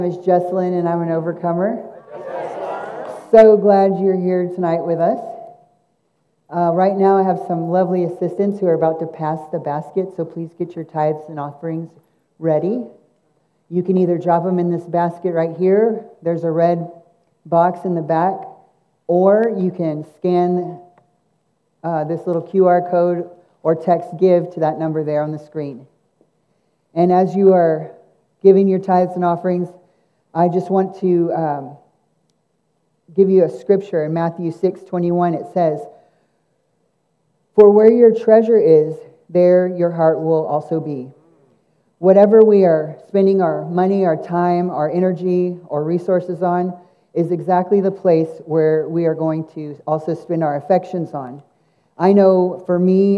My name is Jessalyn, and I'm an overcomer. So glad you're here tonight with us. Right now, I have some lovely assistants who are about to pass the basket, so please get your tithes and offerings ready. You can either drop them in this basket right here. There's a red box in the back, or you can scan this little QR code or text "give" to that number there on the screen. And as you are giving your tithes and offerings, I just want to give you a scripture in Matthew 6:21. It says, "For where your treasure is, there your heart will also be." Whatever we are spending our money, our time, our energy, or resources on is exactly the place where we are going to also spend our affections on. I know for me,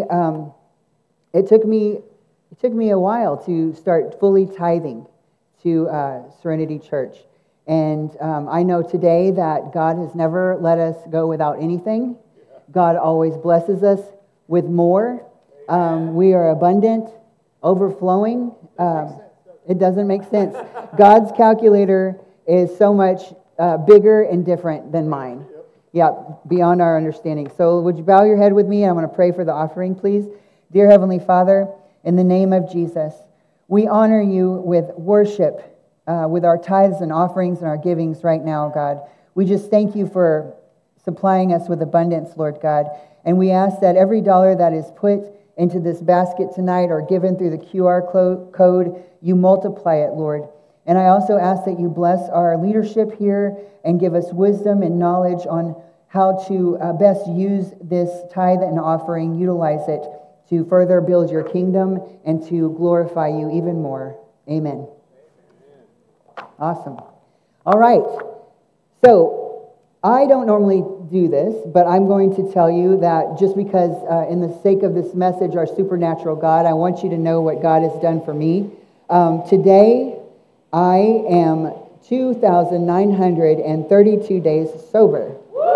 it took me a while to start fully tithing to Serenity Church. And I know today that God has never let us go without anything. God always blesses us with more. We are abundant, overflowing. It doesn't make sense. God's calculator is so much bigger and different than mine. Yeah, beyond our understanding. So would you bow your head with me? I'm going to pray for the offering, please. Dear Heavenly Father, in the name of Jesus, we honor you with worship, with our tithes and offerings and our givings right now, God. We just thank you for supplying us with abundance, Lord God. And we ask that every dollar that is put into this basket tonight or given through the QR code, you multiply it, Lord. And I also ask that you bless our leadership here and give us wisdom and knowledge on how to best use this tithe and offering, utilize it to further build your kingdom and to glorify you even more. Amen. Awesome. All right. So I don't normally do this, but I'm going to tell you that just because in the sake of this message, our supernatural God, I want you to know what God has done for me. Today, I am 2,932 days sober.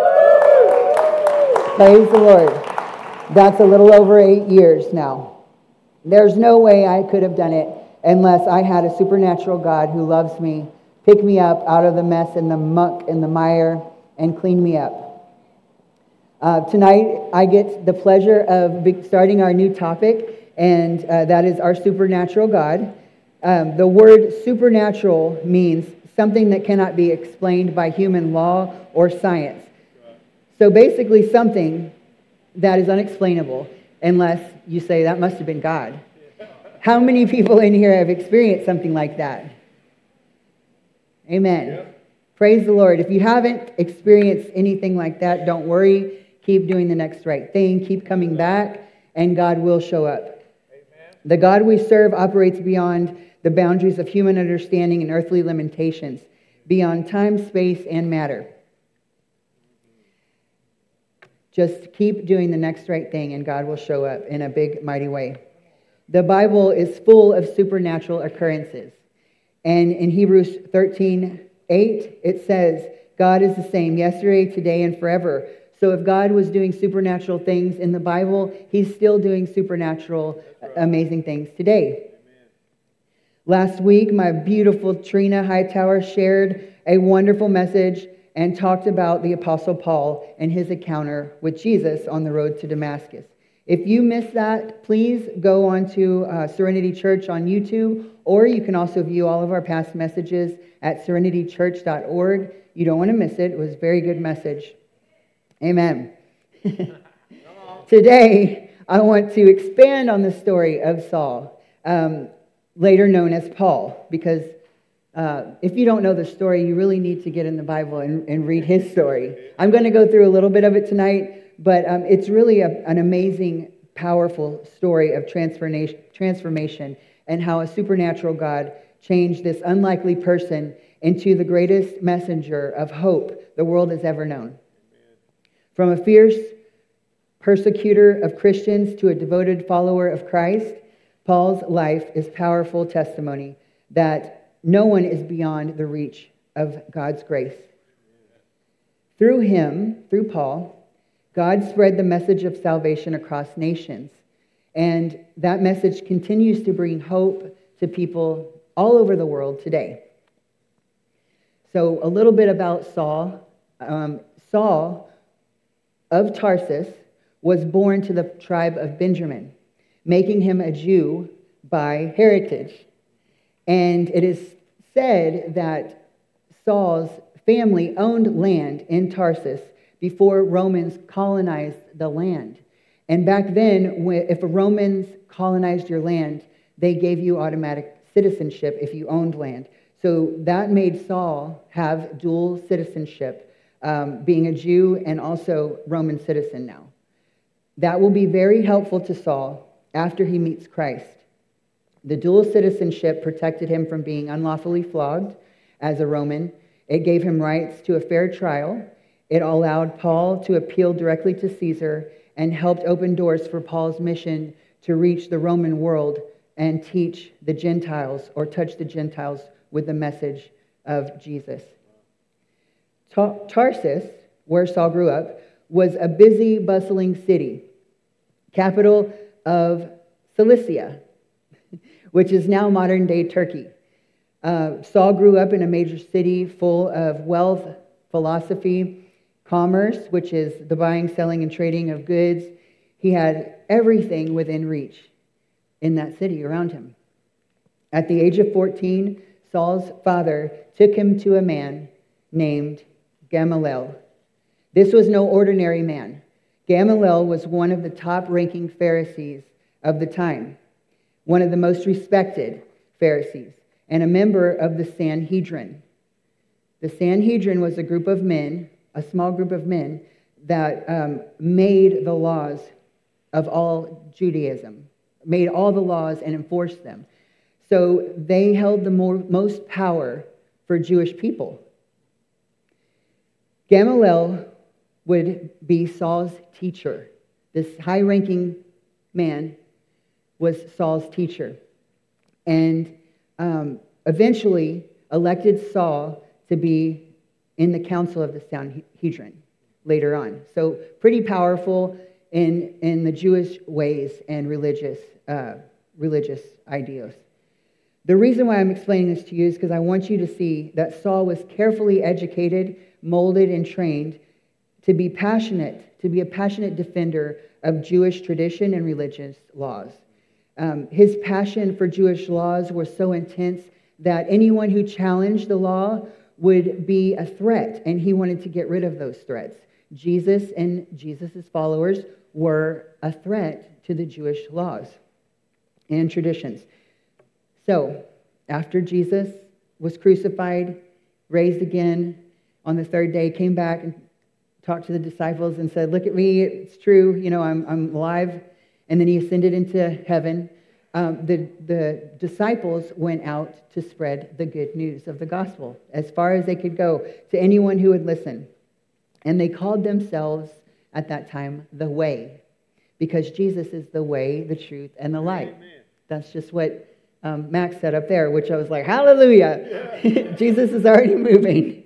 Praise the Lord. That's a little over 8 years now. There's no way I could have done it unless I had a supernatural God who loves me, pick me up out of the mess and the muck and the mire, and clean me up. Tonight, I get the pleasure of starting our new topic, and that is our supernatural God. The word supernatural means something that cannot be explained by human law or science. So basically something that is unexplainable unless you say that must have been God. How many people in here have experienced something like that? Amen. Yeah. Praise the Lord. If you haven't experienced anything like that, don't worry. Keep doing the next right thing. Keep coming back, and God will show up. Amen. The God we serve operates beyond the boundaries of human understanding and earthly limitations, beyond time, space, and matter. Just keep doing the next right thing, and God will show up in a big, mighty way. The Bible is full of supernatural occurrences. And in Hebrews 13:8, it says, God is the same yesterday, today, and forever. So if God was doing supernatural things in the Bible, he's still doing supernatural, amazing things today. Amen. Last week, my beautiful Trina Hightower shared a wonderful message and talked about the Apostle Paul and his encounter with Jesus on the road to Damascus. If you missed that, please go on to Serenity Church on YouTube, or you can also view all of our past messages at serenitychurch.org. You don't want to miss it. It was a very good message. Amen. Today, I want to expand on the story of Saul, later known as Paul, because if you don't know the story, you really need to get in the Bible and read his story. I'm going to go through a little bit of it tonight, but it's really an amazing, powerful story of transformation and how a supernatural God changed this unlikely person into the greatest messenger of hope the world has ever known. From a fierce persecutor of Christians to a devoted follower of Christ, Paul's life is powerful testimony that no one is beyond the reach of God's grace. Through him, through Paul, God spread the message of salvation across nations. And that message continues to bring hope to people all over the world today. So a little bit about Saul. Saul of Tarsus was born to the tribe of Benjamin, making him a Jew by heritage. And it is said that Saul's family owned land in Tarsus before Romans colonized the land. And back then, if the Romans colonized your land, they gave you automatic citizenship if you owned land. So that made Saul have dual citizenship, being a Jew and also Roman citizen now. That will be very helpful to Saul after he meets Christ. The dual citizenship protected him from being unlawfully flogged as a Roman. It gave him rights to a fair trial. It allowed Paul to appeal directly to Caesar and helped open doors for Paul's mission to reach the Roman world and teach the Gentiles or touch the Gentiles with the message of Jesus. Tarsus, where Saul grew up, was a busy, bustling city, capital of Cilicia, which is now modern-day Turkey. Saul grew up in a major city full of wealth, philosophy, commerce, which is the buying, selling, and trading of goods. He had everything within reach in that city around him. At the age of 14, Saul's father took him to a man named Gamaliel. This was no ordinary man. Gamaliel was one of the top-ranking Pharisees of the time, one of the most respected Pharisees, and a member of the Sanhedrin. The Sanhedrin was a group of men, a small group of men, that made the laws of all Judaism, made all the laws and enforced them. So they held the most power for Jewish people. Gamaliel would be Saul's teacher. This high-ranking man was Saul's teacher. And eventually elected Saul to be in the council of the Sanhedrin later on. So pretty powerful in the Jewish ways and religious ideas. The reason why I'm explaining this to you is because I want you to see that Saul was carefully educated, molded, and trained to be a passionate defender of Jewish tradition and religious laws. His passion for Jewish laws was so intense that anyone who challenged the law would be a threat, and he wanted to get rid of those threats. Jesus and Jesus' followers were a threat to the Jewish laws and traditions. So, after Jesus was crucified, raised again on the third day, came back and talked to the disciples and said, "Look at me, it's true, I'm alive." And then he ascended into heaven. The disciples went out to spread the good news of the gospel as far as they could go to anyone who would listen. And they called themselves, at that time, the Way, because Jesus is the way, the truth, and the light. Amen. That's just what Max said up there, which I was like, hallelujah! Yeah. Jesus is already moving.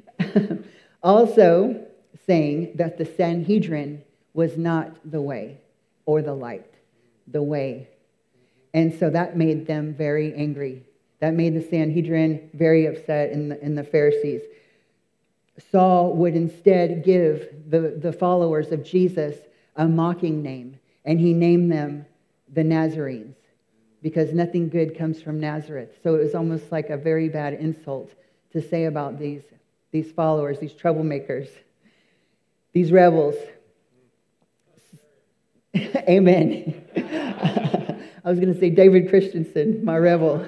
Also saying that the Sanhedrin was not the way or the light, the way. And so that made them very angry. That made the Sanhedrin very upset in the Pharisees. Saul would instead give the followers of Jesus a mocking name, and he named them the Nazarenes, because nothing good comes from Nazareth. So it was almost like a very bad insult to say about these followers, these troublemakers, these rebels. Amen. I was going to say David Christensen, my rebel.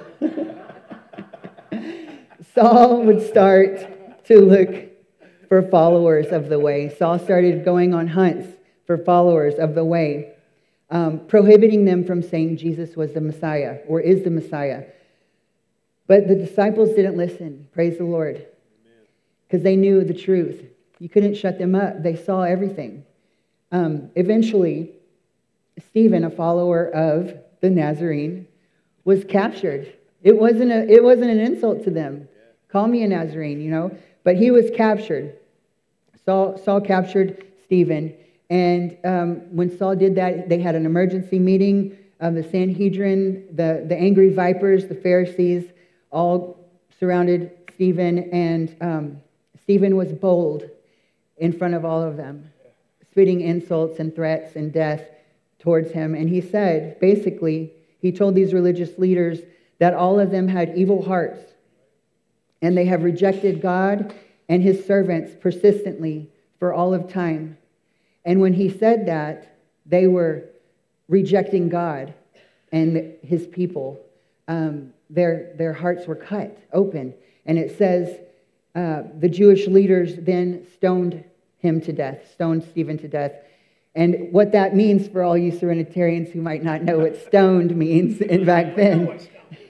Saul would start to look for followers of the way. Saul started going on hunts for followers of the way, prohibiting them from saying Jesus was the Messiah or is the Messiah. But the disciples didn't listen, praise the Lord, because they knew the truth. You couldn't shut them up. They saw everything. Eventually, Stephen, a follower of the Nazarene, was captured. It wasn't an insult to them. Call me a Nazarene, But he was captured. Saul captured Stephen. And when Saul did that, they had an emergency meeting of the Sanhedrin, the angry vipers, the Pharisees, all surrounded Stephen, and Stephen was bold in front of all of them, spitting insults and threats and death towards him. And he said, basically, he told these religious leaders that all of them had evil hearts, and they have rejected God and his servants persistently for all of time. And when he said that, they were rejecting God and his people. Their hearts were cut open. And it says the Jewish leaders then stoned Stephen to death. And what that means for all you Serenitarians who might not know what stoned means back then,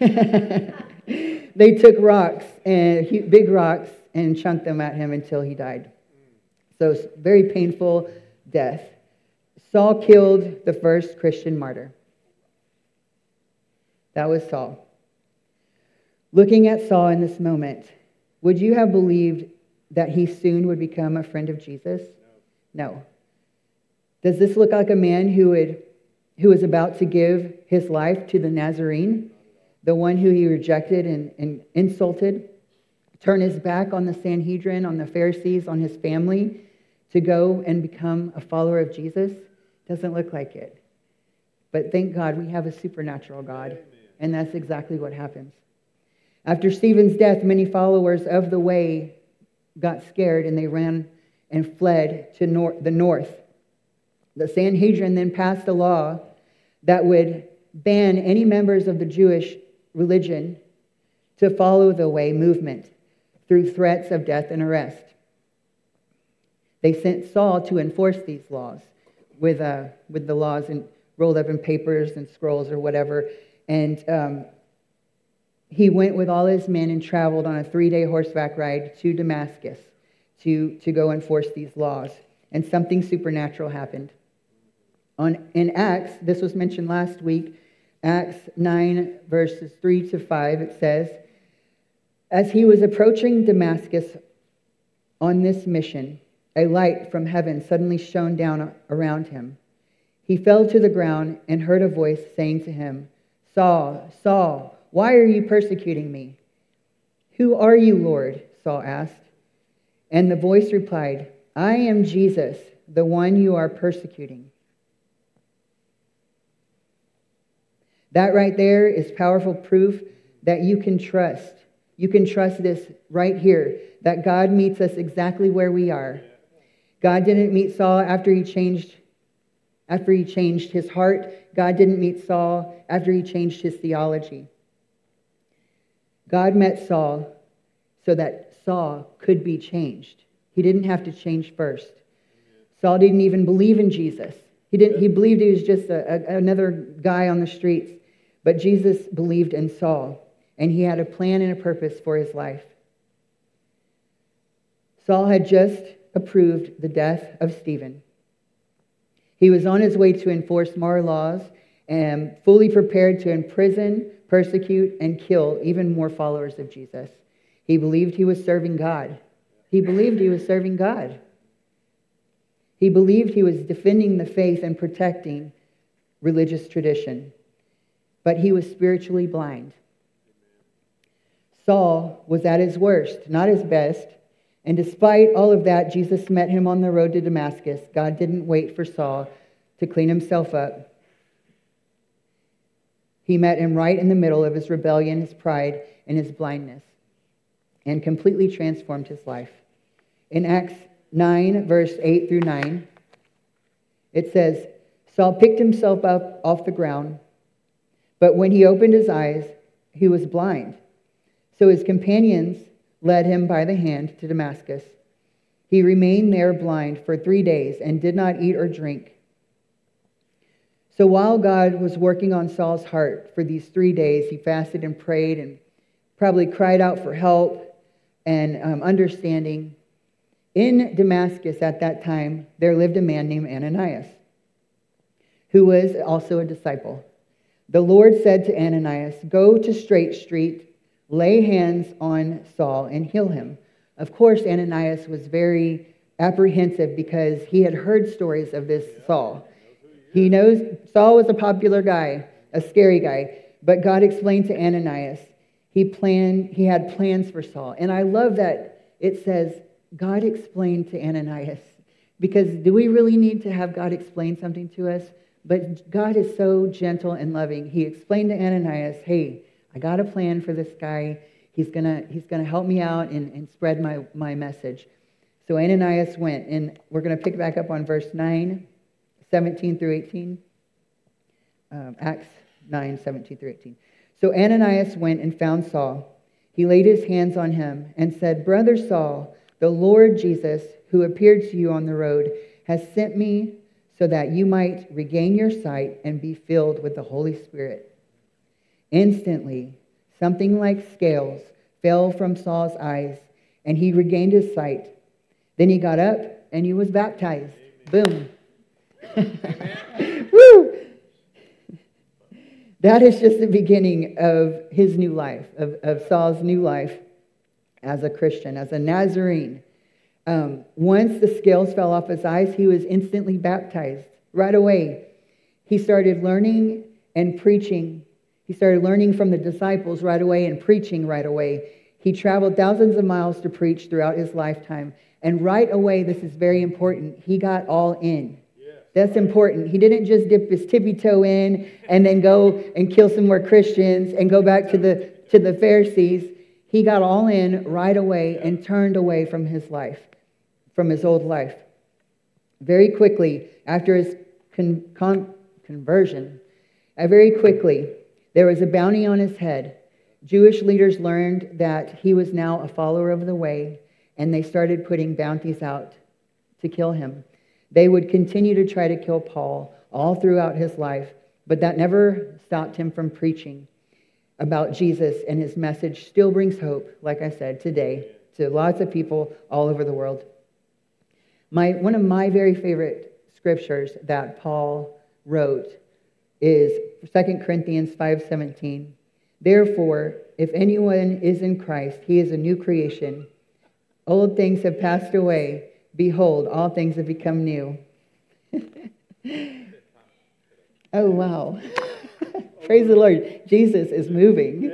they took rocks, big rocks, and chunked them at him until he died. So very painful death. Saul killed the first Christian martyr. That was Saul. Looking at Saul in this moment, would you have believed that he soon would become a friend of Jesus? No. Does this look like a man who was about to give his life to the Nazarene, the one who he rejected and insulted, turn his back on the Sanhedrin, on the Pharisees, on his family, to go and become a follower of Jesus? Doesn't look like it. But thank God we have a supernatural God, and that's exactly what happens. After Stephen's death, many followers of the way got scared, and they ran and fled to the north. The Sanhedrin then passed a law that would ban any members of the Jewish religion to follow the way movement through threats of death and arrest. They sent Saul to enforce these laws with the laws and rolled up in papers and scrolls or whatever. And he went with all his men and traveled on a 3-day horseback ride to Damascus to go enforce these laws. And something supernatural happened. In Acts, this was mentioned last week, Acts 9, verses 3 to 5, it says, as he was approaching Damascus on this mission, a light from heaven suddenly shone down around him. He fell to the ground and heard a voice saying to him, Saul, Saul, why are you persecuting me? Who are you, Lord? Saul asked. And the voice replied, I am Jesus, the one you are persecuting. That right there is powerful proof that you can trust. You can trust this right here, that God meets us exactly where we are. God didn't meet Saul after he changed his heart. God didn't meet Saul after he changed his theology. God met Saul so that Saul could be changed. He didn't have to change first. Saul didn't even believe in Jesus. He believed he was just another guy on the streets. But Jesus believed in Saul, and he had a plan and a purpose for his life. Saul had just approved the death of Stephen. He was on his way to enforce more laws and fully prepared to imprison, persecute, and kill even more followers of Jesus. He believed he was serving God. He believed he was serving God. He believed he was defending the faith and protecting religious tradition. But he was spiritually blind. Saul was at his worst, not his best. And despite all of that, Jesus met him on the road to Damascus. God didn't wait for Saul to clean himself up. He met him right in the middle of his rebellion, his pride, and his blindness, and completely transformed his life. In Acts 9, verse 8 through 9, it says, Saul picked himself up off the ground, but when he opened his eyes, he was blind. So his companions led him by the hand to Damascus. He remained there blind for 3 days and did not eat or drink. So while God was working on Saul's heart for these 3 days, he fasted and prayed and probably cried out for help and understanding. In Damascus at that time, there lived a man named Ananias, who was also a disciple. The Lord said to Ananias, go to Straight Street, lay hands on Saul, and heal him. Of course, Ananias was very apprehensive because he had heard stories of this Saul. He knows Saul was a popular guy, a scary guy, but God explained to Ananias. He had plans for Saul. And I love that it says, God explained to Ananias. Because do we really need to have God explain something to us? But God is so gentle and loving. He explained to Ananias, hey, I got a plan for this guy. He's gonna help me out and spread my message. So Ananias went, and we're going to pick back up on verse 9, 17 through 18. Acts 9, 17 through 18. So Ananias went and found Saul. He laid his hands on him and said, Brother Saul, the Lord Jesus, who appeared to you on the road, has sent me so that you might regain your sight and be filled with the Holy Spirit. Instantly, something like scales fell from Saul's eyes, and he regained his sight. Then he got up and he was baptized. Amen. Boom. Woo! That is just the beginning of his new life, of Saul's new life as a Christian, as a Nazarene. Once the scales fell off his eyes, he was instantly baptized right away. He started learning and preaching. He started learning from the disciples right away and preaching right away. He traveled thousands of miles to preach throughout his lifetime. And right away, this is very important, he got all in. That's important. He didn't just dip his tippy toe in and then go and kill some more Christians and go back to the Pharisees. He got all in right away and turned away from his life, from his old life. Very quickly, after his conversion, very quickly, there was a bounty on his head. Jewish leaders learned that he was now a follower of the way, and they started putting bounties out to kill him. They would continue to try to kill Paul all throughout his life, but that never stopped him from preaching about Jesus, and his message still brings hope, like I said, today to lots of people all over the world. One of my very favorite scriptures that Paul wrote is 2 Corinthians 5:17. Therefore, if anyone is in Christ, he is a new creation. Old things have passed away. Behold, all things have become new. Oh, wow. Praise the Lord. Jesus is moving.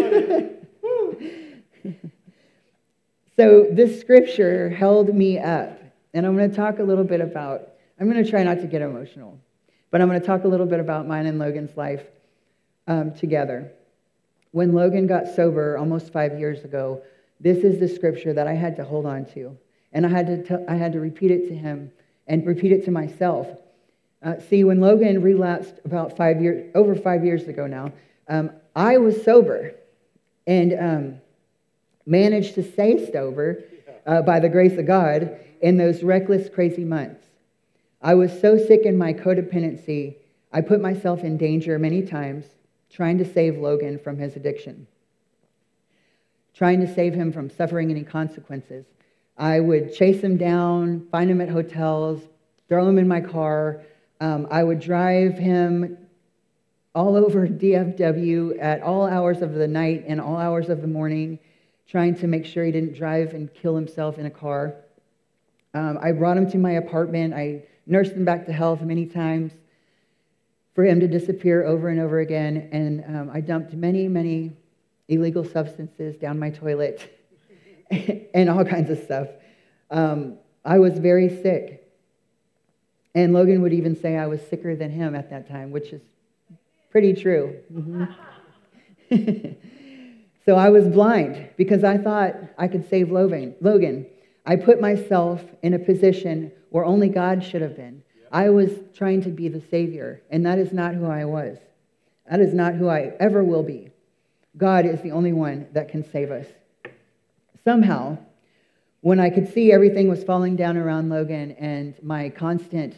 So this scripture held me up. And I'm going to talk a little bit about, I'm going to try not to get emotional, but I'm going to talk a little bit about mine and Logan's life together. When Logan got sober almost 5 years ago, this is the scripture that I had to hold on to. And I had to repeat it to him and repeat it to myself. See, when Logan relapsed about over 5 years ago now, I was sober and managed to stay sober by the grace of God in those reckless, crazy months. I was so sick in my codependency, I put myself in danger many times trying to save Logan from his addiction, trying to save him from suffering any consequences. I would chase him down, find him at hotels, throw him in my car. I would drive him all over DFW at all hours of the night and all hours of the morning, trying to make sure he didn't drive and kill himself in a car. I brought him to my apartment. I nursed him back to health many times for him to disappear over and over again. And I dumped many, many illegal substances down my toilet and all kinds of stuff. I was very sick. And Logan would even say I was sicker than him at that time, which is pretty true. Mm-hmm. So I was blind because I thought I could save Logan. I put myself in a position where only God should have been. I was trying to be the Savior, and that is not who I was. That is not who I ever will be. God is the only one that can save us. Somehow, when I could see everything was falling down around Logan and my constant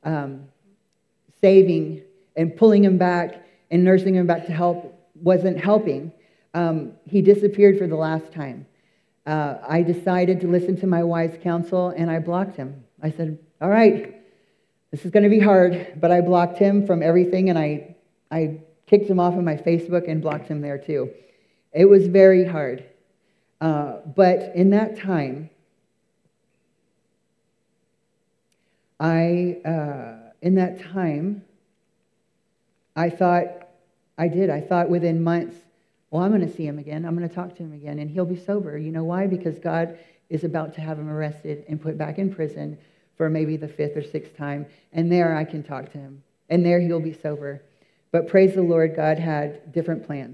saving and pulling him back and nursing him back to health wasn't helping, he disappeared for the last time. I decided to listen to my wise counsel, and I blocked him. I said, all right, this is going to be hard, but I blocked him from everything, and I kicked him off of my Facebook and blocked him there too. It was very hard. But in that time, I thought within months Well, I'm going to see him again. I'm going to talk to him again, and he'll be sober. You know why? Because God is about to have him arrested and put back in prison for maybe the 5th or 6th time, and there I can talk to him, and there he'll be sober. But praise the Lord, God had different plans.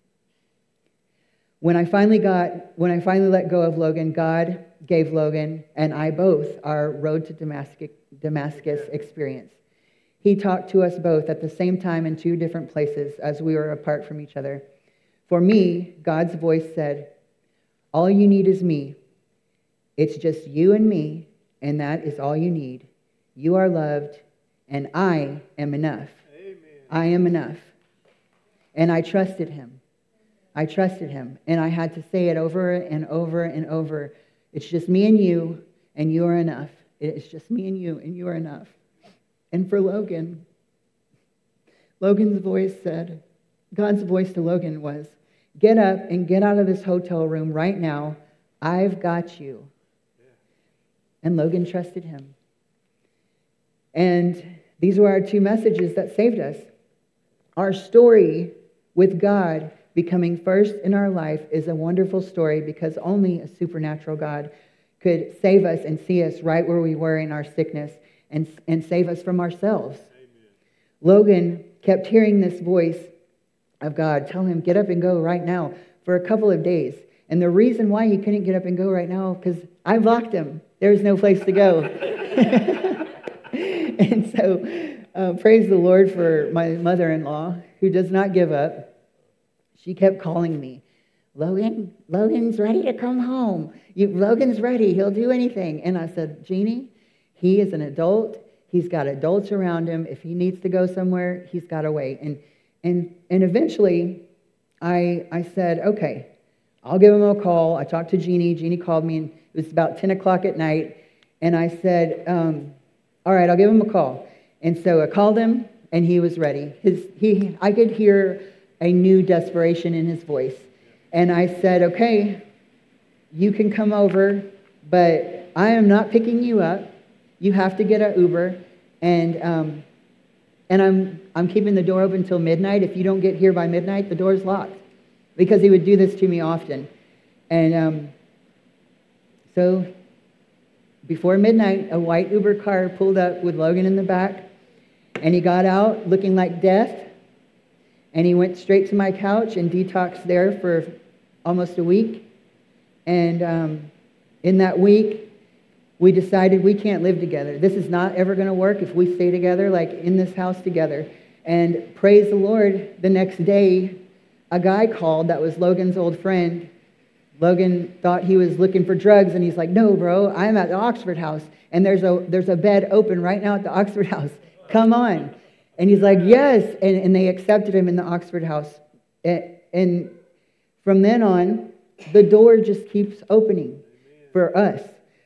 When I finally let go of Logan, God gave Logan and I both our road to Damascus experience. He talked to us both at the same time in 2 different places as we were apart from each other. For me, God's voice said, "All you need is me. It's just you and me, and that is all you need. You are loved, and I am enough." Amen. I am enough. And I trusted him. And I had to say it over and over and over. It's just me and you are enough. It's just me and you are enough. And for Logan's voice said, God's voice to Logan was, "Get up and get out of this hotel room right now. I've got you." And Logan trusted him. And these were our 2 messages that saved us. Our story with God becoming first in our life is a wonderful story because only a supernatural God could save us and see us right where we were in our sickness and save us from ourselves. Amen. Logan kept hearing this voice of God tell him, "Get up and go right now," for a couple of days. And the reason why he couldn't get up and go right now, because I blocked him. There's no place to go. And so praise the Lord for my mother-in-law who does not give up. She kept calling me, Logan's ready to come home. Logan's ready. He'll do anything. And I said, "Jeannie, he is an adult. He's got adults around him. If he needs to go somewhere, he's got to wait." And eventually, I said, "Okay, I'll give him a call." I talked to Jeannie. Jeannie called me, and it was about 10 o'clock at night. And I said, "All right, I'll give him a call." And so I called him, and he was ready. I could hear a new desperation in his voice. And I said, "Okay, you can come over, but I am not picking you up. You have to get an Uber, and I'm keeping the door open until midnight. If you don't get here by midnight, the door's locked." Because he would do this to me often. And so before midnight, a white Uber car pulled up with Logan in the back, and he got out looking like death, and he went straight to my couch and detoxed there for almost a week. And in that week, we decided we can't live together. This is not ever going to work if we stay together, like in this house together. And praise the Lord, the next day, a guy called that was Logan's old friend. Logan thought he was looking for drugs, and he's like, "No, bro, I'm at the Oxford House, and there's a bed open right now at the Oxford House. Come on." And he's like, "Yes," and they accepted him in the Oxford House. And from then on, the door just keeps opening for us.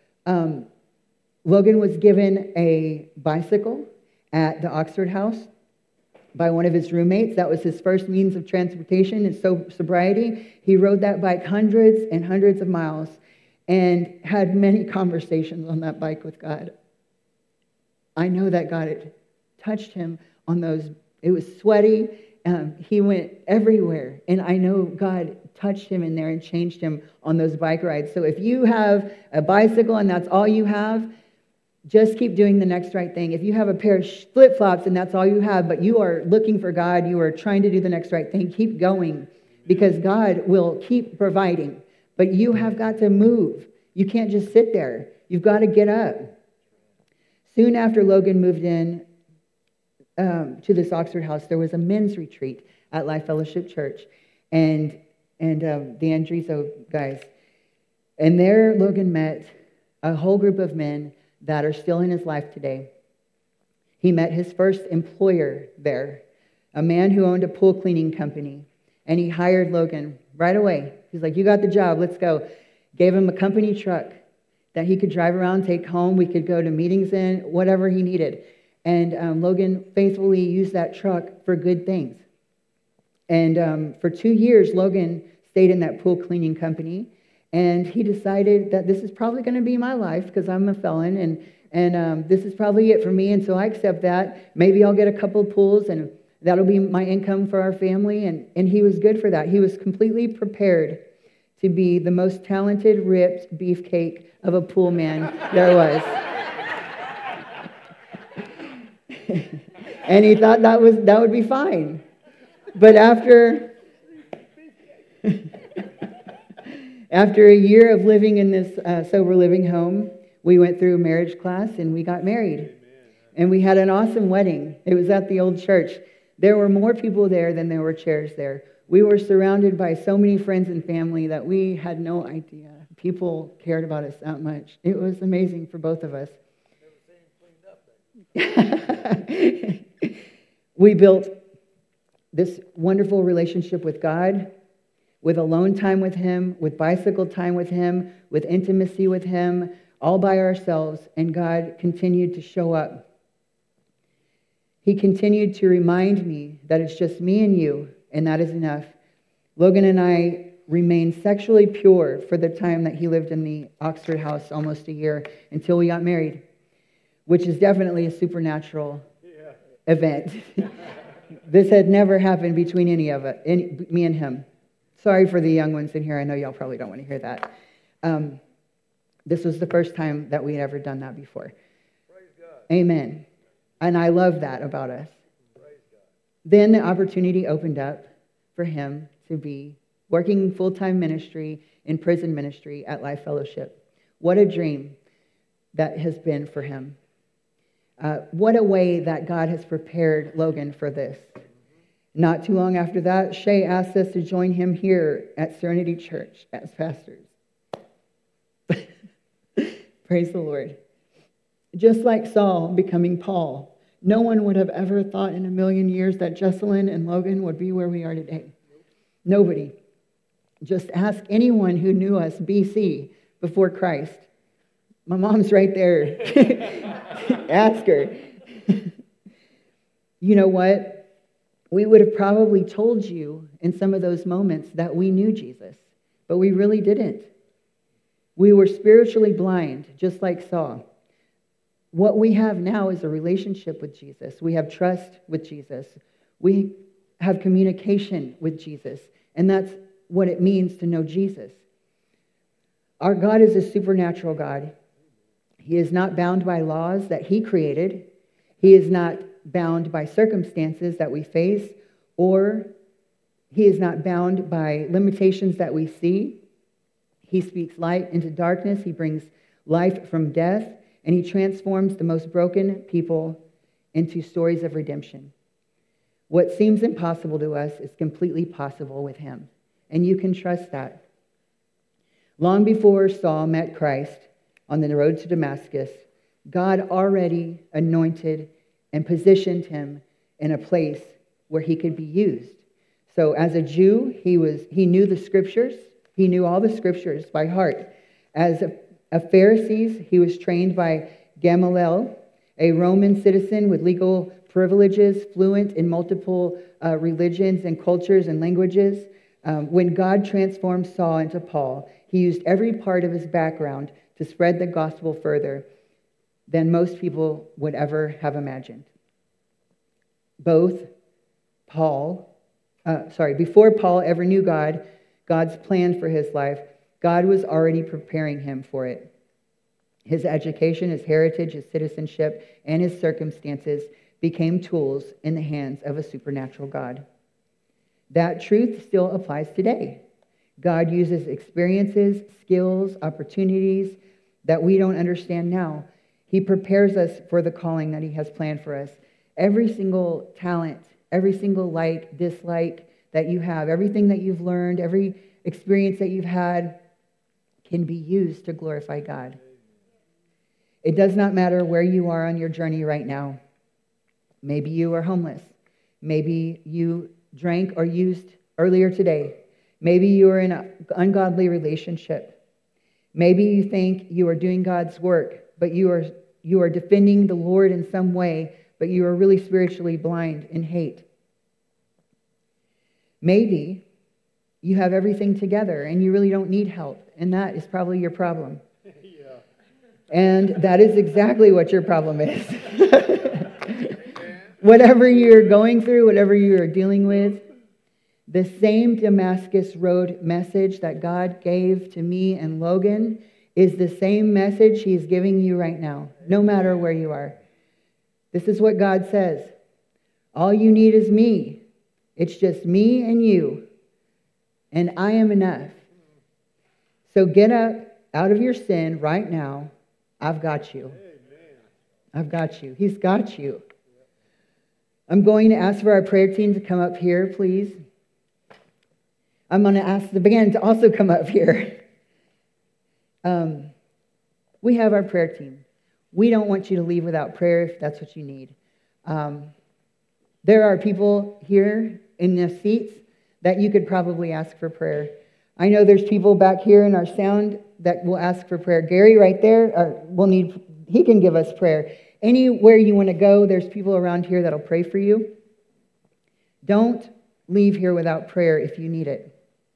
Logan was given a bicycle at the Oxford House by one of his roommates. That was his first means of transportation and sobriety. He rode that bike hundreds and hundreds of miles and had many conversations on that bike with God. I know that God had touched him on those. It was sweaty. He went everywhere. And I know God touched him in there and changed him on those bike rides. So if you have a bicycle and that's all you have, just keep doing the next right thing. If you have a pair of flip-flops and that's all you have, but you are looking for God, you are trying to do the next right thing, keep going, because God will keep providing. But you have got to move. You can't just sit there. You've got to get up. Soon after Logan moved in to this Oxford House, there was a men's retreat at Life Fellowship Church, and the Andrizo guys. And there Logan met a whole group of men that are still in his life today. He met his first employer there, a man who owned a pool cleaning company, and he hired Logan right away. He's like, "You got the job, let's go." Gave him a company truck that he could drive around, take home. We could go to meetings in, whatever he needed. And Logan faithfully used that truck for good things. And for 2 years, Logan stayed in that pool cleaning company. And he decided that this is probably going to be my life because I'm a felon, and this is probably it for me, and so I accept that. Maybe I'll get a couple of pools, and That'll be my income for our family. And he was good for that. He was completely prepared to be the most talented, ripped beefcake of a pool man there was. And he thought that would be fine. But after a year of living in this sober living home, we went through marriage class and we got married. And we had an awesome wedding. It was at the old church. There were more people there than there were chairs there. We were surrounded by so many friends and family that we had no idea people cared about us that much. It was amazing for both of us. We built this wonderful relationship with God, with alone time with Him, with bicycle time with Him, with intimacy with Him, all by ourselves, and God continued to show up. He continued to remind me that it's just me and you, and that is enough. Logan and I remained sexually pure for the time that he lived in the Oxford house, almost a year, until we got married, which is definitely a supernatural event. This had never happened between any of us, me and him. Sorry for the young ones in here. I know y'all probably don't want to hear that. This was the first time that we had ever done that before. Praise God. Amen. And I love that about us. Praise God. Then the opportunity opened up for him to be working full-time ministry in prison ministry at Life Fellowship. What a dream that has been for him. What a way that God has prepared Logan for this. Not too long after that, Shay asked us to join him here at Serenity Church as pastors. Praise the Lord. Just like Saul becoming Paul, no one would have ever thought in a million years that Jessalyn and Logan would be where we are today. Nobody. Just ask anyone who knew us BC before Christ. My mom's right there. Ask her. You know what? We would have probably told you in some of those moments that we knew Jesus, but we really didn't. We were spiritually blind, just like Saul. What we have now is a relationship with Jesus. We have trust with Jesus. We have communication with Jesus, and that's what it means to know Jesus. Our God is a supernatural God. He is not bound by laws that He created. He is not bound by circumstances that we face, or He is not bound by limitations that we see. He speaks light into darkness. He brings life from death, and He transforms the most broken people into stories of redemption. What seems impossible to us is completely possible with Him, and you can trust that. Long before Saul met Christ on the road to Damascus, God already anointed and positioned him in a place where he could be used. So as a Jew, he knew the scriptures. He knew all the scriptures by heart. As a Pharisee, he was trained by Gamaliel, a Roman citizen with legal privileges, fluent in multiple religions and cultures and languages. When God transformed Saul into Paul, he used every part of his background to spread the gospel further than most people would ever have imagined. Before Paul ever knew God's plan for his life, God was already preparing him for it. His education, his heritage, his citizenship, and his circumstances became tools in the hands of a supernatural God. That truth still applies today. God uses experiences, skills, opportunities that we don't understand now. He prepares us for the calling that He has planned for us. Every single talent, every single like, dislike that you have, everything that you've learned, every experience that you've had can be used to glorify God. It does not matter where you are on your journey right now. Maybe you are homeless. Maybe you drank or used earlier today. Maybe you are in an ungodly relationship. Maybe you think you are doing God's work, but you are defending the Lord in some way, but you are really spiritually blind in hate. Maybe you have everything together and you really don't need help, and that is probably your problem. And that is exactly what your problem is. Whatever you're going through, whatever you're dealing with, the same Damascus Road message that God gave to me and Logan is the same message He's giving you right now, no matter where you are. This is what God says. All you need is me. It's just me and you. And I am enough. So get up out of your sin right now. I've got you. I've got you. He's got you. I'm going to ask for our prayer team to come up here, please. I'm going to ask the band to also come up here. We have our prayer team. We don't want you to leave without prayer if that's what you need. There are people here in the seats that you could probably ask for prayer. I know there's people back here in our sound that will ask for prayer. Gary right there, he can give us prayer. Anywhere you want to go, there's people around here that'll pray for you. Don't leave here without prayer if you need it.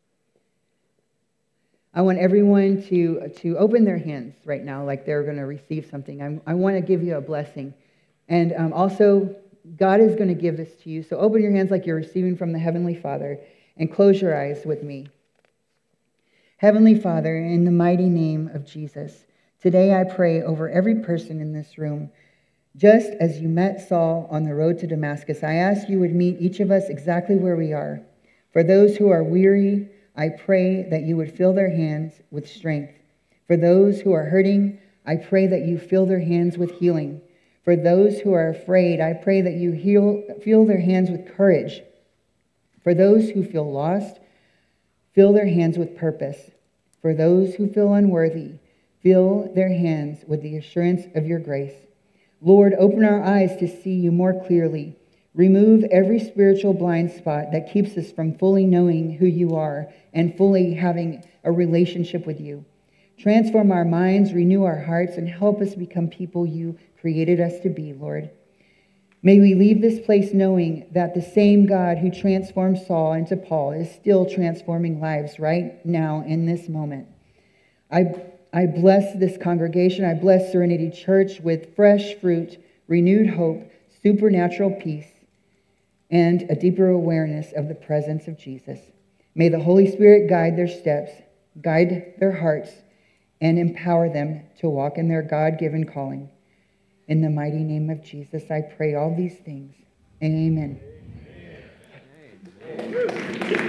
I want everyone to open their hands right now like they're going to receive something. I want to give you a blessing. And also, God is going to give this to you. So open your hands like you're receiving from the Heavenly Father and close your eyes with me. Heavenly Father, in the mighty name of Jesus, today I pray over every person in this room. Just as you met Saul on the road to Damascus, I ask you would meet each of us exactly where we are. For those who are weary, I pray that you would fill their hands with strength. For those who are hurting, I pray that you fill their hands with healing. For those who are afraid, I pray that you fill their hands with courage. For those who feel lost, fill their hands with purpose. For those who feel unworthy, fill their hands with the assurance of your grace. Lord, open our eyes to see you more clearly. Remove every spiritual blind spot that keeps us from fully knowing who you are and fully having a relationship with you. Transform our minds, renew our hearts, and help us become people you created us to be, Lord. May we leave this place knowing that the same God who transformed Saul into Paul is still transforming lives right now in this moment. I bless this congregation. I bless Serenity Church with fresh fruit, renewed hope, supernatural peace, and a deeper awareness of the presence of Jesus. May the Holy Spirit guide their steps, guide their hearts, and empower them to walk in their God-given calling. In the mighty name of Jesus, I pray all these things. Amen. Amen.